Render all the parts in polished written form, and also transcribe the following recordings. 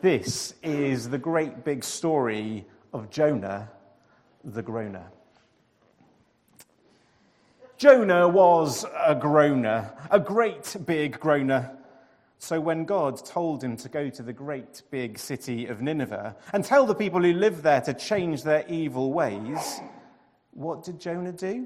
This is the great big story of Jonah the groaner. Jonah was a groaner, a great big groaner. So when God told him to go to the great big city of Nineveh and tell the people who live there to change their evil ways, what did Jonah do?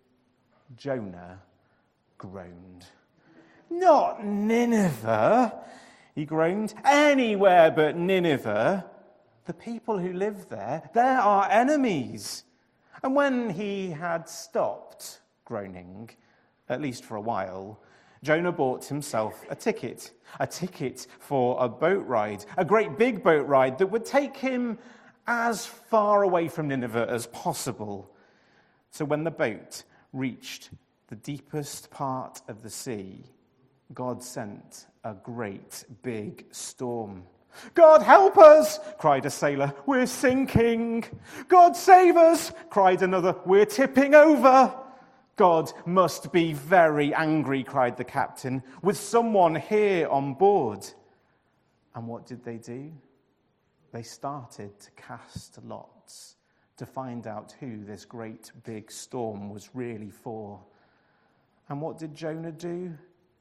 Jonah groaned. Not Nineveh, he groaned. Anywhere but Nineveh. The people who live there, they're our enemies. And when he had stopped groaning, at least for a while, Jonah bought himself a ticket for a boat ride, a great big boat ride that would take him as far away from Nineveh as possible. So when the boat reached the deepest part of the sea, God sent a great big storm. "God, help us!" cried a sailor. "We're sinking." "God, save us!" cried another. "We're tipping over." "God must be very angry," cried the captain, "with someone here on board." And what did they do? They started to cast lots to find out who this great big storm was really for. And what did Jonah do?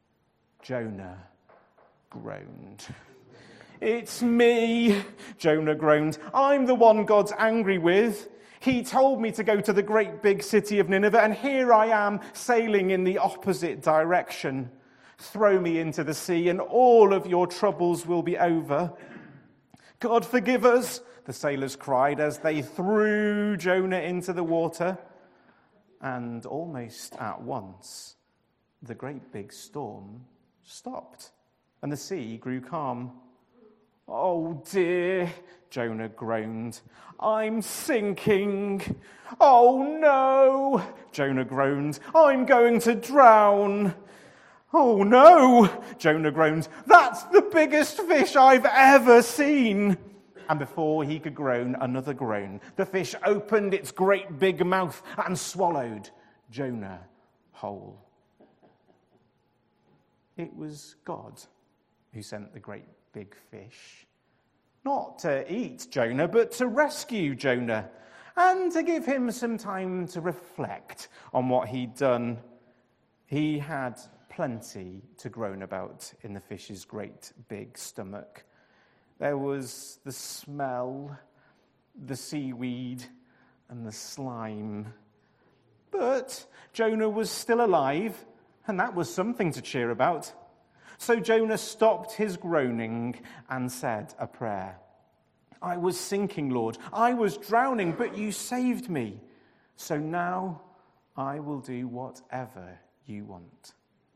Jonah groaned. "It's me," Jonah groaned. "I'm the one God's angry with. He told me to go to the great big city of Nineveh, and here I am sailing in the opposite direction. Throw me into the sea, and all of your troubles will be over." "God, forgive us," the sailors cried as they threw Jonah into the water. And almost at once, the great big storm stopped, and the sea grew calm. "Oh dear," Jonah groaned. "I'm sinking." "Oh no," Jonah groaned. "I'm going to drown." "Oh no," Jonah groaned. "That's the biggest fish I've ever seen." And before he could groan another groan, the fish opened its great big mouth and swallowed Jonah whole. It was God who sent the great big fish, not to eat Jonah, but to rescue Jonah and to give him some time to reflect on what he'd done. He had plenty to groan about in the fish's great big stomach. There was the smell, the seaweed, and the slime. But Jonah was still alive, and that was something to cheer about. So Jonah stopped his groaning and said a prayer. "I was sinking, Lord. I was drowning, but you saved me. So now I will do whatever you want."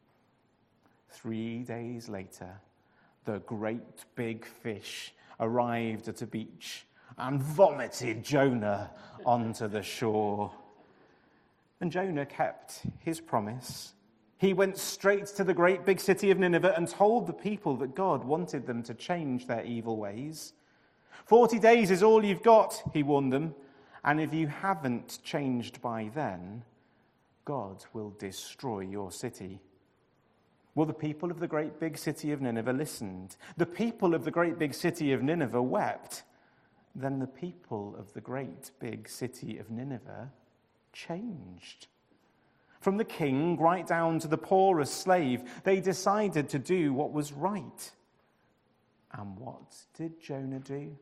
3 days later, the great big fish arrived at a beach and vomited Jonah onto the shore. And Jonah kept his promise. He went straight to the great big city of Nineveh and told the people that God wanted them to change their evil ways. 40 days is all you've got, he warned them. And if you haven't changed by then, God will destroy your city. Well, the people of the great big city of Nineveh listened. The people of the great big city of Nineveh wept. Then the people of the great big city of Nineveh changed. From the king right down to the poorest slave, they decided to do what was right. And what did Jonah do?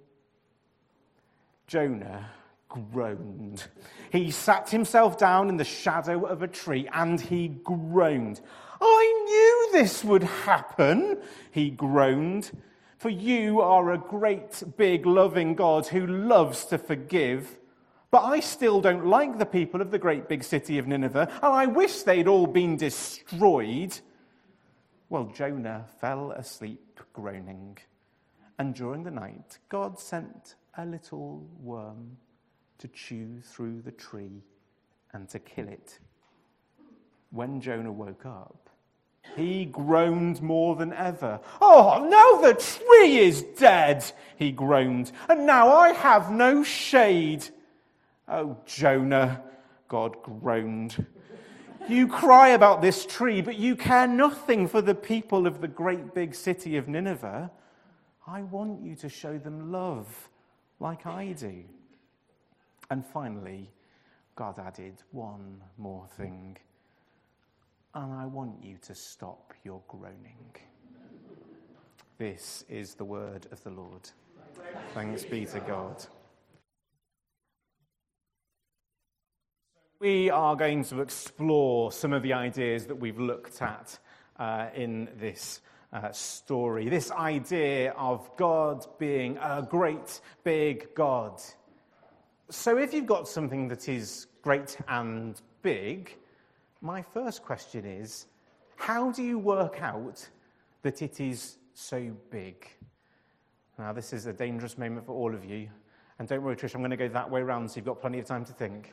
Jonah groaned. He sat himself down in the shadow of a tree and he groaned. "I knew this would happen," he groaned. "For you are a great, big, loving God who loves to forgive. But I still don't like the people of the great big city of Nineveh, and I wish they'd all been destroyed." Well, Jonah fell asleep groaning. And during the night, God sent a little worm to chew through the tree and to kill it. When Jonah woke up, he groaned more than ever. "Oh, now the tree is dead," he groaned, "and now I have no shade." "Oh, Jonah," God groaned, "you cry about this tree, but you care nothing for the people of the great big city of Nineveh. I want you to show them love like I do. And finally, God added one more thing. And I want you to stop your groaning. This is the word of the Lord. Thanks be to God. We are going to explore some of the ideas that we've looked at in this story. This idea of God being a great big God. So if you've got something that is great and big, my first question is, how do you work out that it is so big? Now, this is a dangerous moment for all of you. And don't worry, Trish, I'm going to go that way around so you've got plenty of time to think.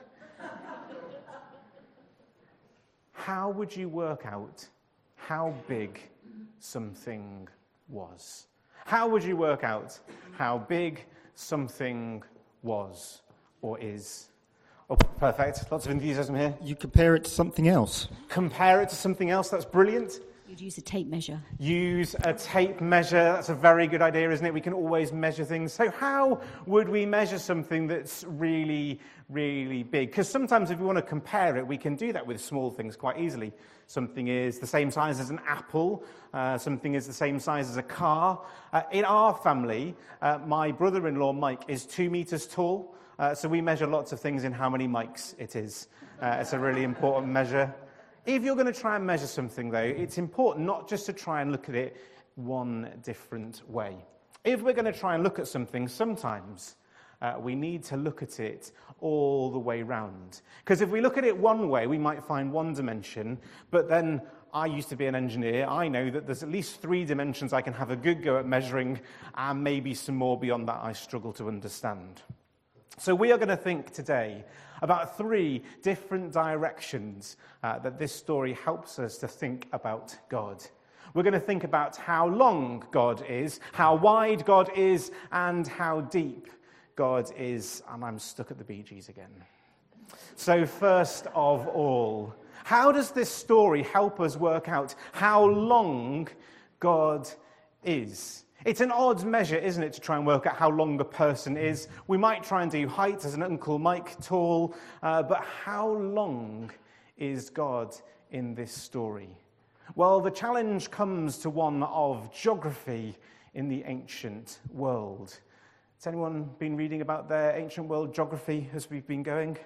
How would you work out how big something was? How would you work out how big something was or is? Oh, perfect. Lots of enthusiasm here. You compare it to something else. Compare it to something else. That's brilliant. You'd use a tape measure. Use a tape measure. That's a very good idea, isn't it? We can always measure things. So how would we measure something that's really, really big? Because sometimes if we want to compare it, we can do that with small things quite easily. Something is the same size as an apple. Something is the same size as a car. In our family, my brother-in-law, Mike, is 2 meters tall. So we measure lots of things in how many mics it is. It's a really important measure. If you're going to try and measure something, though, it's important not just to try and look at it one different way. If we're going to try and look at something, sometimes we need to look at it all the way round. Because if we look at it one way, we might find one dimension, but then I used to be an engineer. I know that there's at least 3 dimensions I can have a good go at measuring, and maybe some more beyond that I struggle to understand. So we are going to think today about 3 different directions that this story helps us to think about God. We're going to think about how long God is, how wide God is, and how deep God is. And I'm stuck at the Bee Gees again. So first of all, how does this story help us work out how long God is? It's an odd measure, isn't it, to try and work out how long a person is. We might try and do height, as an Uncle Mike tall, but how long is God in this story? Well, the challenge comes to one of geography in the ancient world. Has anyone been reading about their ancient world geography as we've been going?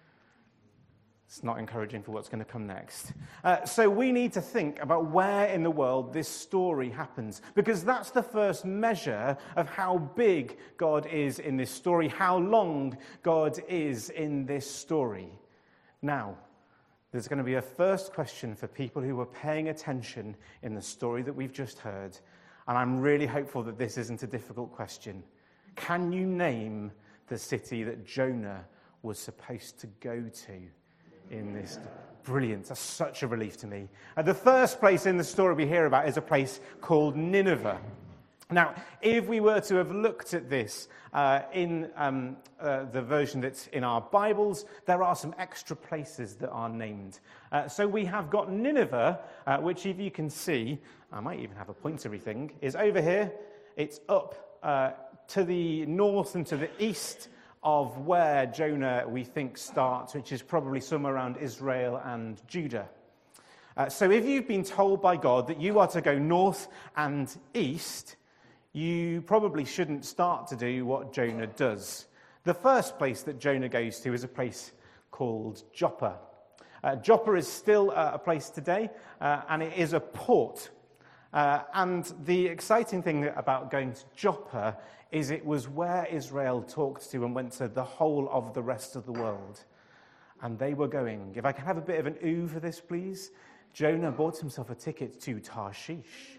It's not encouraging for what's going to come next. So we need to think about where in the world this story happens, because that's the first measure of how big God is in this story, how long God is in this story. Now, there's going to be a first question for people who were paying attention in the story that we've just heard, and I'm really hopeful that this isn't a difficult question. Can you name the city that Jonah was supposed to go to? In this. Brilliant. That's such a relief to me. The first place in the story we hear about is a place called Nineveh. Now, if we were to have looked at this in the version that's in our Bibles, there are some extra places that are named. So we have got Nineveh, which, if you can see, I might even have a pointery thing, is over here. It's up to the north and to the east of where Jonah, we think, starts, which is probably somewhere around Israel and Judah. So if you've been told by God that you are to go north and east, you probably shouldn't start to do what Jonah does. The first place that Jonah goes to is a place called Joppa. Joppa is still a place today, and it is a port. And the exciting thing about going to Joppa is it was where Israel talked to and went to the whole of the rest of the world. And they were going, if I can have a bit of an ooh for this, please. Jonah bought himself a ticket to Tarshish.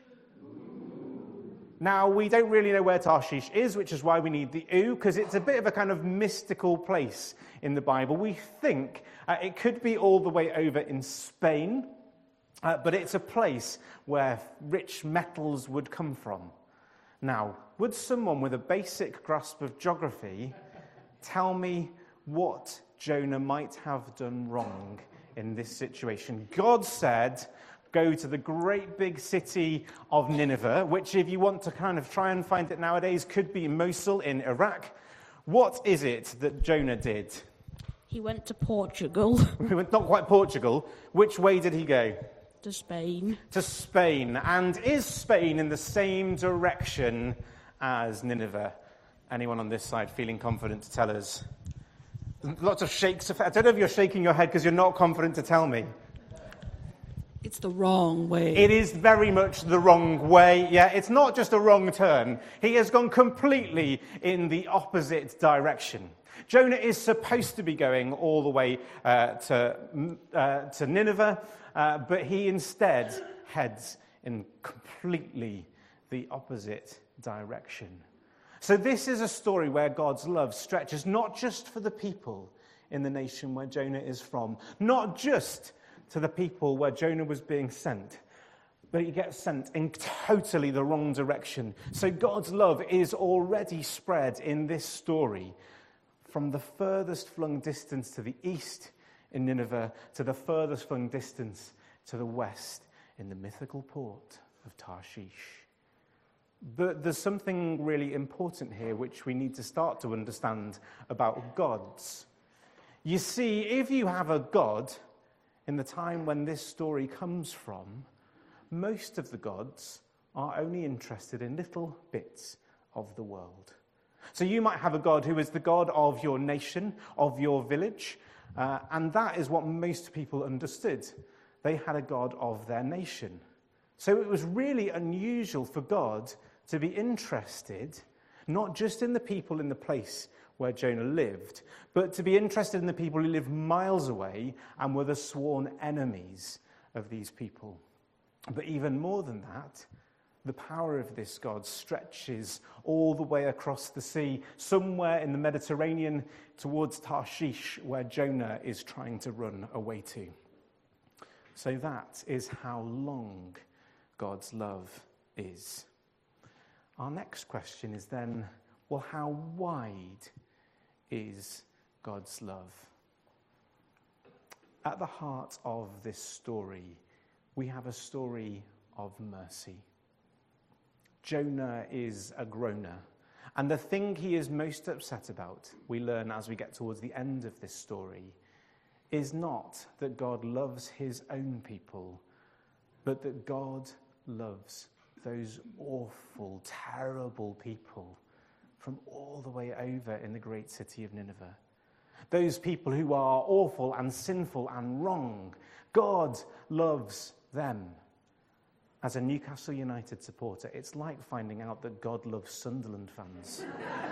Now, we don't really know where Tarshish is, which is why we need the ooh, because it's a bit of a kind of mystical place in the Bible. We think it could be all the way over in Spain, but it's a place where rich metals would come from. Now, would someone with a basic grasp of geography tell me what Jonah might have done wrong in this situation? God said, go to the great big city of Nineveh, which if you want to kind of try and find it nowadays, could be Mosul in Iraq. What is it that Jonah did? He went to Portugal. Not quite Portugal. Which way did he go? To Spain. To Spain. And is Spain in the same direction as Nineveh? Anyone on this side feeling confident to tell us? Lots of shakes. I don't know if you're shaking your head because you're not confident to tell me. It's the wrong way. It is very much the wrong way. Yeah, it's not just a wrong turn. He has gone completely in the opposite direction. Jonah is supposed to be going all the way to Nineveh, but he instead heads in completely the opposite direction. So this is a story where God's love stretches not just for the people in the nation where Jonah is from, not just to the people where Jonah was being sent, but he gets sent in totally the wrong direction. So God's love is already spread in this story from the furthest flung distance to the east in Nineveh to the furthest flung distance to the west in the mythical port of Tarshish. But there's something really important here which we need to start to understand about gods. You see, if you have a god in the time when this story comes from, most of the gods are only interested in little bits of the world. So you might have a god who is the god of your nation, of your village, and that is what most people understood. They had a god of their nation. So it was really unusual for God to be interested not just in the people in the place where Jonah lived, but to be interested in the people who lived miles away and were the sworn enemies of these people. But even more than that, the power of this God stretches all the way across the sea, somewhere in the Mediterranean towards Tarshish, where Jonah is trying to run away to. So that is how long God's love is. Our next question is then, well, how wide is God's love? At the heart of this story, we have a story of mercy. Jonah is a groaner, and the thing he is most upset about, we learn as we get towards the end of this story, is not that God loves his own people, but that God loves those awful, terrible people from all the way over in the great city of Nineveh. Those people who are awful and sinful and wrong. God loves them. As a Newcastle United supporter, it's like finding out that God loves Sunderland fans.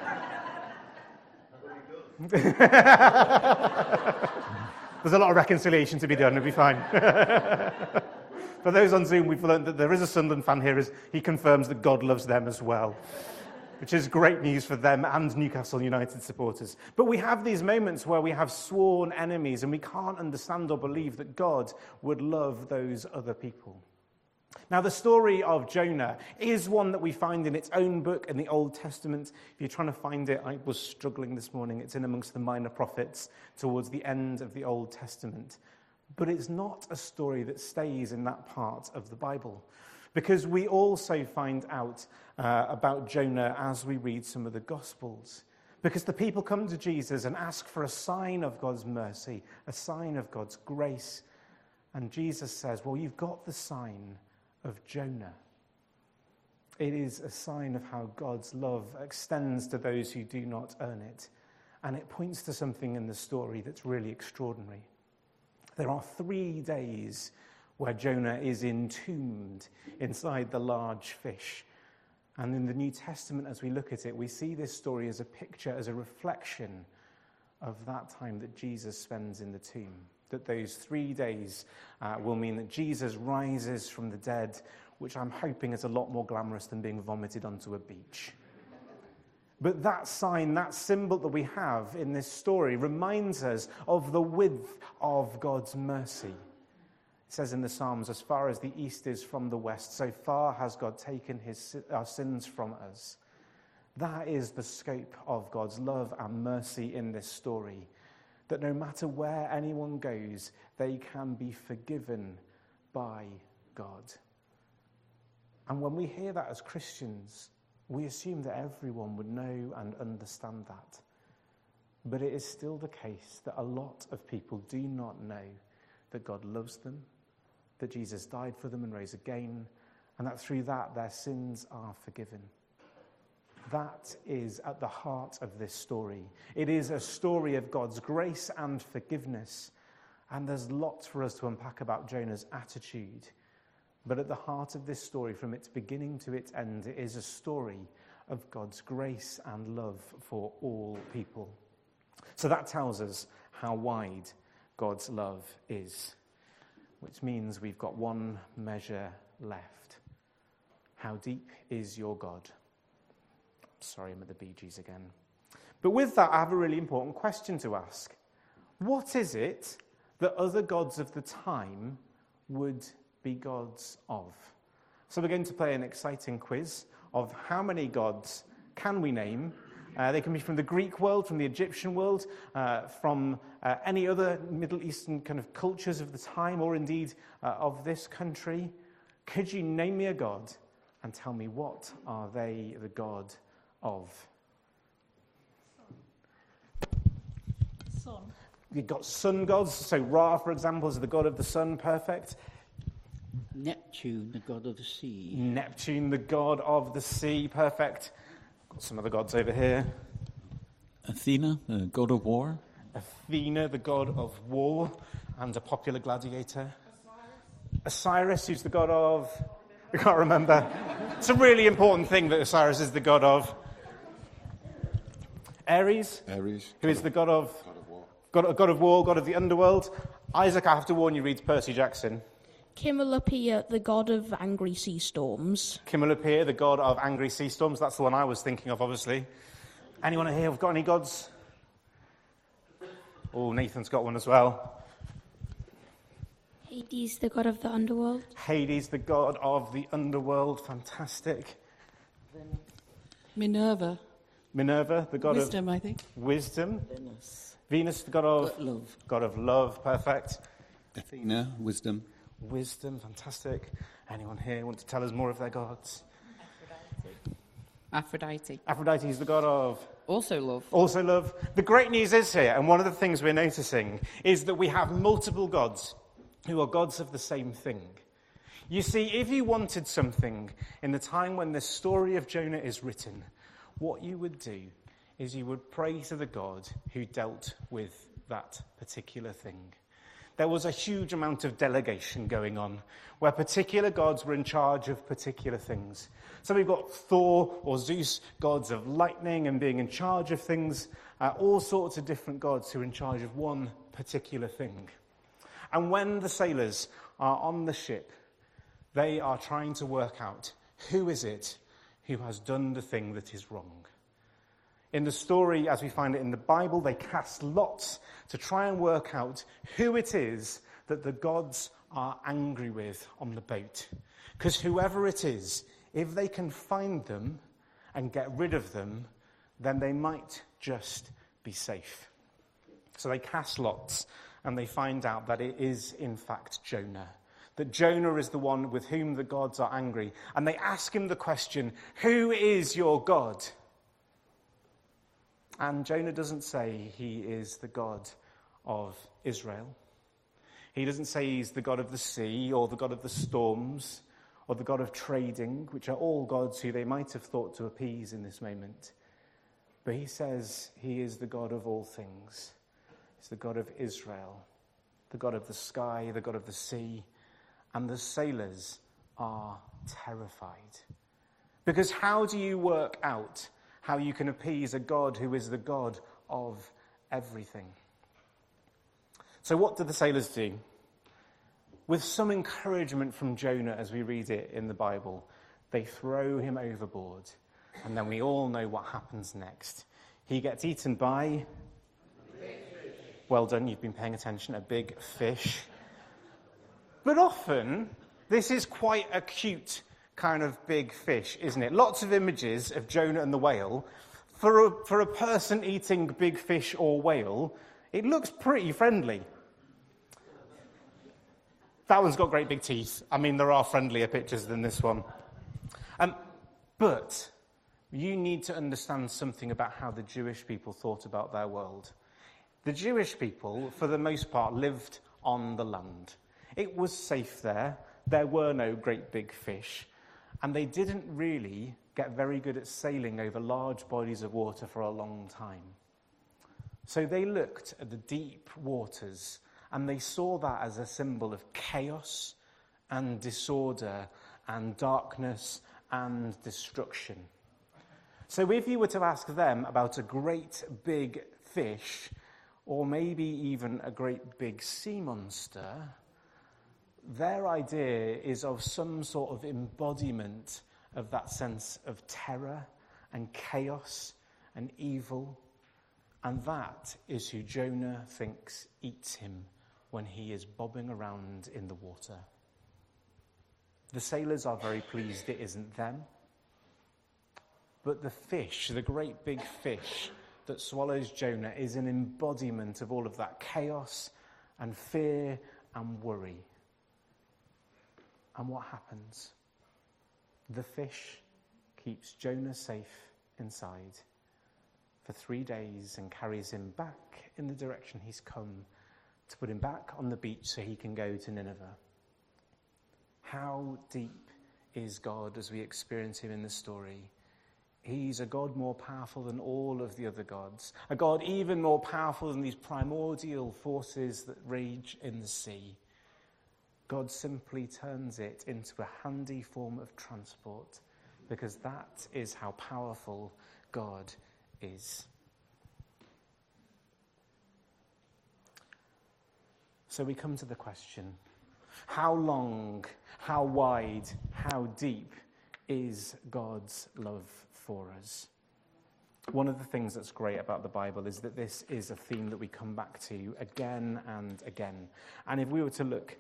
There's a lot of reconciliation to be done, it'll be fine. For those on Zoom, we've learned that there is a Sunderland fan here. He confirms that God loves them as well, which is great news for them and Newcastle United supporters. But we have these moments where we have sworn enemies and we can't understand or believe that God would love those other people. Now, the story of Jonah is one that we find in its own book in the Old Testament. If you're trying to find it, I was struggling this morning. It's in amongst the minor prophets towards the end of the Old Testament. But it's not a story that stays in that part of the Bible, because we also find out about Jonah as we read some of the Gospels. Because the people come to Jesus and ask for a sign of God's mercy, a sign of God's grace. And Jesus says, well, you've got the sign of Jonah. It is a sign of how God's love extends to those who do not earn it. And it points to something in the story that's really extraordinary. There are 3 days where Jonah is entombed inside the large fish. And in the New Testament, as we look at it, we see this story as a picture, as a reflection of that time that Jesus spends in the tomb. That those 3 days will mean that Jesus rises from the dead, which I'm hoping is a lot more glamorous than being vomited onto a beach. But that sign, that symbol that we have in this story reminds us of the width of God's mercy. It says in the Psalms, as far as the east is from the west, so far has God taken our sins from us. That is the scope of God's love and mercy in this story. That no matter where anyone goes, they can be forgiven by God. And when we hear that as Christians, we assume that everyone would know and understand that. But it is still the case that a lot of people do not know that God loves them, that Jesus died for them and rose again, and that through that their sins are forgiven. That is at the heart of this story. It is a story of God's grace and forgiveness. And there's lots for us to unpack about Jonah's attitude. But at the heart of this story, from its beginning to its end, it is a story of God's grace and love for all people. So that tells us how wide God's love is, which means we've got one measure left. How deep is your God? Sorry, I'm at the Bee Gees again. But with that, I have a really important question to ask. What is it that other gods of the time would be gods of? So we're going to play an exciting quiz of how many gods can we name. They can be from the Greek world, from the Egyptian world, from any other Middle Eastern kind of cultures of the time, or indeed of this country. Could you name me a god and tell me what are they the god of? Sun. You've got sun gods, so Ra, for example, is the god of the sun, perfect. Neptune, the god of the sea. Neptune, the god of the sea, perfect. Got some other gods over here. Athena, the god of war. Athena, the god of war, and a popular gladiator. Osiris, who's the god of... I can't remember. It's a really important thing that Osiris is the god of. Ares, who is the god of war, god of the underworld. Isaac, I have to warn you, reads Percy Jackson. Kimmelopea, the god of angry sea storms. Kimmelopea, the god of angry sea storms. That's the one I was thinking of, obviously. Anyone here have got any gods? Oh, Nathan's got one as well. Hades, the god of the underworld. Hades, the god of the underworld. Fantastic. Minerva. Minerva, the god Wisdom, I think. of wisdom. Venus, Venus, the god of love. God of love. Perfect. Athena, wisdom. Wisdom, fantastic. Anyone here want to tell us more of their gods? Aphrodite. Aphrodite is the god of... Also love. Also love. The great news is here, and one of the things we're noticing, is that we have multiple gods who are gods of the same thing. You see, if you wanted something in the time when the story of Jonah is written, what you would do is you would pray to the God who dealt with that particular thing. There was a huge amount of delegation going on, where particular gods were in charge of particular things. So we've got Thor or Zeus, gods of lightning and being in charge of things, all sorts of different gods who are in charge of one particular thing. And when the sailors are on the ship, they are trying to work out who is it who has done the thing that is wrong. In the story, as we find it in the Bible, they cast lots to try and work out who it is that the gods are angry with on the boat. Because whoever it is, if they can find them and get rid of them, then they might just be safe. So they cast lots, and they find out that it is, in fact, Jonah. That Jonah is the one with whom the gods are angry. And they ask him the question, who is your God? And Jonah doesn't say he is the God of Israel. He doesn't say he's the God of the sea or the God of the storms or the God of trading, which are all gods who they might have thought to appease in this moment. But he says he is the God of all things. He's the God of Israel, the God of the sky, the God of the sea. And the sailors are terrified. Because how do you work out how you can appease a God who is the God of everything? So what do the sailors do? With some encouragement from Jonah as we read it in the Bible, they throw him overboard. And then we all know what happens next. He gets eaten by... Well done, you've been paying attention, a big fish. But often, this is quite a cute kind of big fish, isn't it? Lots of images of Jonah and the whale. For a person eating big fish or whale, it looks pretty friendly. That one's got great big teeth. I mean, there are friendlier pictures than this one. But you need to understand something about how the Jewish people thought about their world. The Jewish people, for the most part, lived on the land. It was safe there. There were no great big fish. And they didn't really get very good at sailing over large bodies of water for a long time. So they looked at the deep waters, and they saw that as a symbol of chaos and disorder and darkness and destruction. So if you were to ask them about a great big fish, or maybe even a great big sea monster, their idea is of some sort of embodiment of that sense of terror and chaos and evil. And that is who Jonah thinks eats him when he is bobbing around in the water. The sailors are very pleased it isn't them. But the fish, the great big fish that swallows Jonah, is an embodiment of all of that chaos and fear and worry. And what happens? The fish keeps Jonah safe inside for 3 days and carries him back in the direction he's come to put him back on the beach so he can go to Nineveh. How deep is God as we experience him in the story? He's a God more powerful than all of the other gods, a God even more powerful than these primordial forces that rage in the sea. God simply turns it into a handy form of transport, because that is how powerful God is. So we come to the question, how long, how wide, how deep is God's love for us? One of the things that's great about the Bible is that this is a theme that we come back to again and again. And if we were to look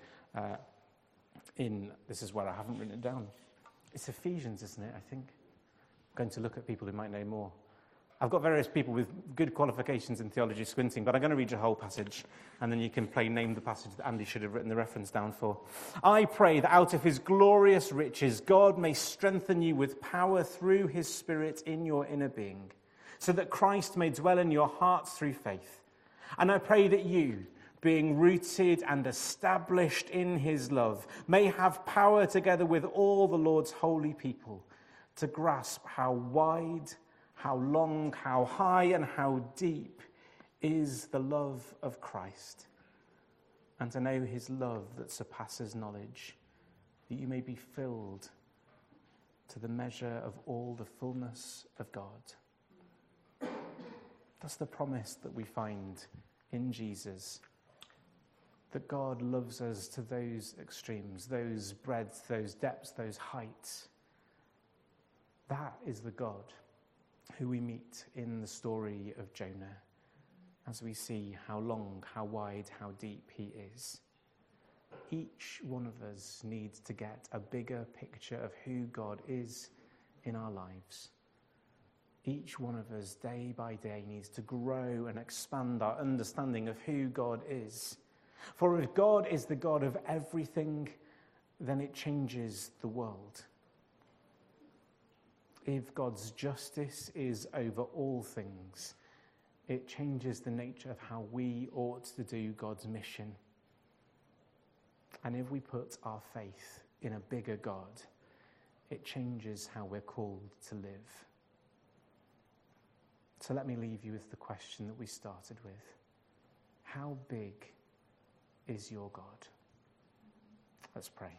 this is where I haven't written it down. It's Ephesians, isn't it, I think? I'm going to look at people who might know more. I've got various people with good qualifications in theology squinting, but I'm going to read you a whole passage, and then you can name the passage that Andy should have written the reference down for. I pray that out of his glorious riches, God may strengthen you with power through his Spirit in your inner being, so that Christ may dwell in your hearts through faith. And I pray that you, being rooted and established in his love, may have power together with all the Lord's holy people to grasp how wide, how long, how high, and how deep is the love of Christ, and to know his love that surpasses knowledge, that you may be filled to the measure of all the fullness of God. That's the promise that we find in Jesus, that God loves us to those extremes, those breadths, those depths, those heights. That is the God who we meet in the story of Jonah, as we see how long, how wide, how deep he is. Each one of us needs to get a bigger picture of who God is in our lives. Each one of us, day by day, needs to grow and expand our understanding of who God is. For if God is the God of everything, then it changes the world. If God's justice is over all things, it changes the nature of how we ought to do God's mission. And if we put our faith in a bigger God, it changes how we're called to live. So let me leave you with the question that we started with. How big is your God? Let's pray.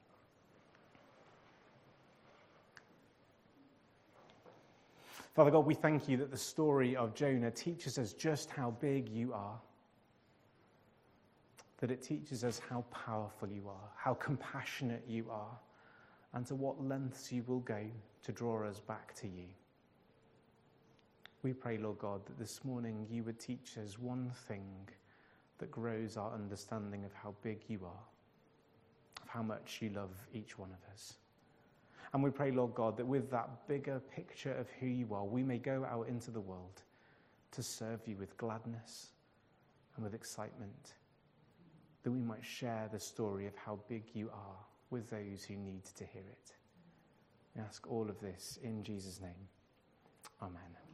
Father God, we thank you that the story of Jonah teaches us just how big you are, that it teaches us how powerful you are, how compassionate you are, and to what lengths you will go to draw us back to you. We pray, Lord God, that this morning you would teach us one thing that grows our understanding of how big you are, of how much you love each one of us. And we pray, Lord God, that with that bigger picture of who you are, we may go out into the world to serve you with gladness and with excitement, that we might share the story of how big you are with those who need to hear it. We ask all of this in Jesus' name. Amen.